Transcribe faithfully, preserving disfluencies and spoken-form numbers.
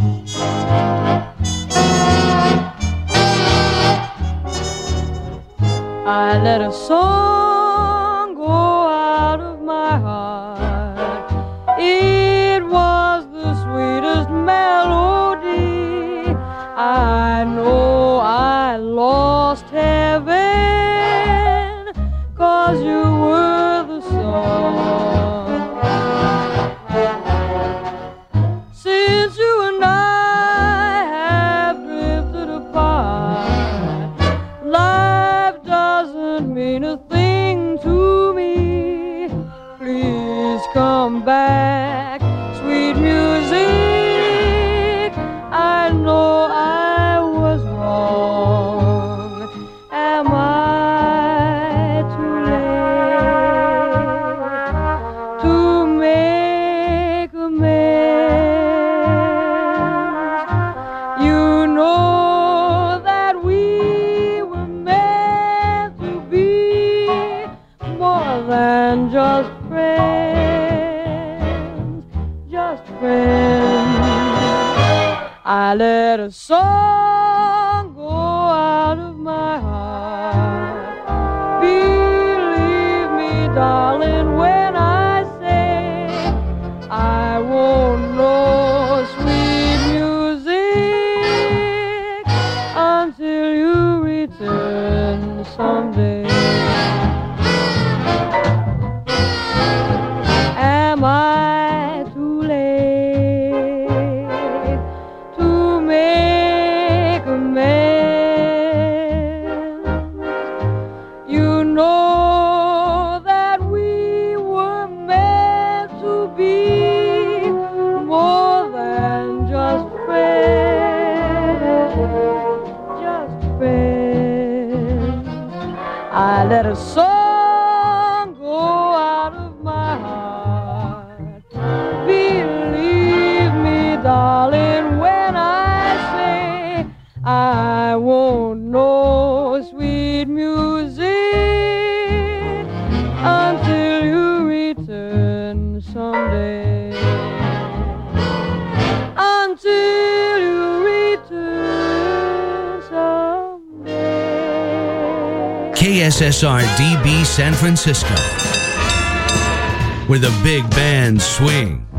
I let a song go out of my heart. It was the sweetest melody. I know I lost heaven, 'cause you were the song. Since you and I have drifted apart, life doesn't mean a thing to me. Please come back, sweet music. I know I was wrong. Am I too late to make amends? You know that we were meant to be more than just friends, just friends. I let a song go out of my heart. Believe me, darling, when I say I won't know sweet music until you return someday. Am I too late to make amends? You know that we were meant to be more than just friends, just friends. I let a song go out of my heart. Believe me, darling, when I say I won't know sweet music until you return someday. Until you return someday. K S S R D B San Francisco, where the big bands swing.